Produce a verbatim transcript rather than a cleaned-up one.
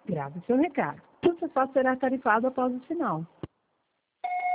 Grave seu recado. O acesso será tarifado após o sinal.